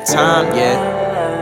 that time, yeah.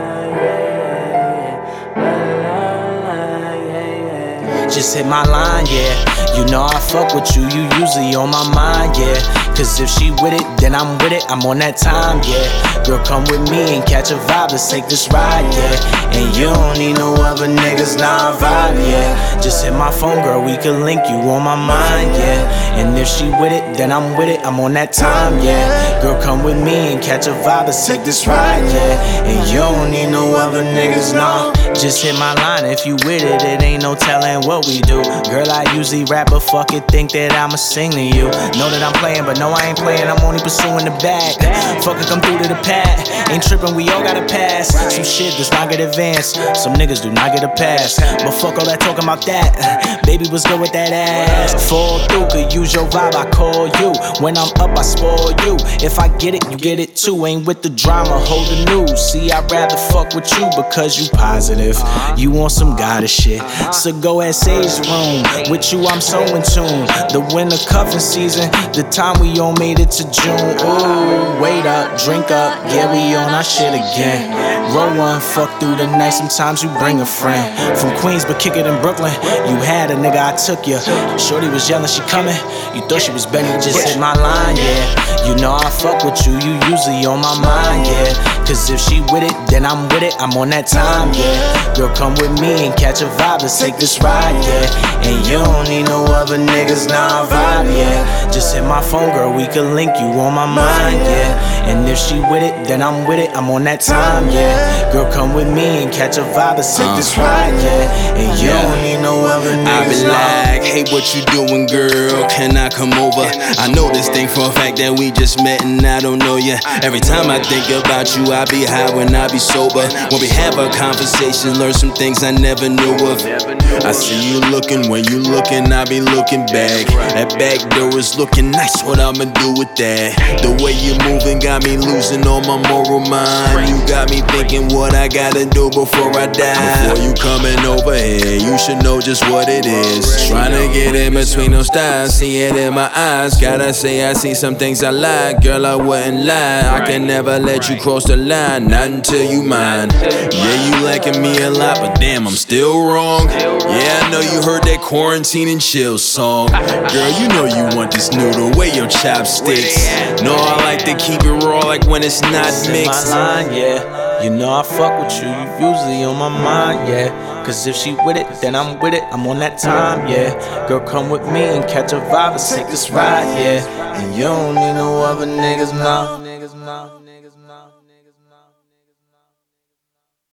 Just hit my line, yeah. You know I fuck with you, you usually on my mind, yeah. Cause if she with it, then I'm with it, I'm on that time, yeah. Girl, come with me and catch a vibe, let's take this ride, yeah. And you don't need no other niggas, nah, I vibe, yeah. Just hit my phone, girl, we can link, you on my mind, yeah. And if she with it, then I'm with it, I'm on that time, yeah. Girl, come with me and catch a vibe, let's take this ride, yeah. And you don't need no other niggas, nah. Just hit my line if you with it, it ain't no telling what we do. Girl, I usually rap, but fuck it, think that I'ma sing to you. Know that I'm playing, but no, I ain't playing, I'm only pursuing the bag. Fuck it, come through to the pad. Ain't tripping, we all gotta pass. Some shit does not get advanced, some niggas do not get a pass. But fuck all that talking about that. Baby, what's good with that ass? Fall through, could use your vibe, I call you. When I'm up, I spoil you. If I get it, you get it too. Ain't with the drama, hold the news. See, I'd rather fuck with you because you positive. You want some goddess shit, so go at Sage Room. With you, I'm so in tune. The winter cuffing season, the time we all made it to June. Ooh, wait up, drink up, yeah, we on our shit again. Roll one, fuck through the night, sometimes you bring a friend. From Queens, but kick it in Brooklyn. You had a nigga, I took you. Shorty was yelling, she coming. You thought she was Benny, just hit my line, yeah. You know I fuck with you, you usually on my mind, yeah. Cause if she with it, then I'm with it, I'm on that time, yeah. Girl, come with me and catch a vibe, let's take this ride, yeah. And you don't need no other niggas, nah, I vibe, yeah. Just hit my phone, girl, we can link, you on my mind, yeah. And if she with it, then I'm with it, I'm on that time, yeah. Girl, come with me and catch a vibe, let's take this ride, yeah. And you don't need no other niggas, I be like, hey, what you doing, girl? Can I come over? I know this thing for a fact that we just met and I don't know ya. Every time I think about you, I be high when I be sober. When we have a conversation, learn some things I never knew of. I see you looking, when you looking, I be looking back. That back door is looking nice, what I'ma do with that? The way you moving got me losing all my moral mind. You got me thinking what I gotta do before I die. Before you coming over here, you should know just what it is. Trying to get in between those stars, see it in my eyes. Gotta say I see some things I like, girl, I wouldn't lie. I can never let you cross the line, not until you mine. Yeah, you liking me a lot, but damn, I'm still wrong. Yeah, I know you heard that Quarantine and Chill song. Girl, you know you want this noodle, where your chopsticks? No, I like to keep it raw, like when it's not mixed. My line, yeah. You know I fuck with you, you usually on my mind, yeah. Cause if she with it, then I'm with it, I'm on that time, yeah. Girl, come with me and catch a vibe, let's take this ride, yeah. And you don't need no other niggas, nah.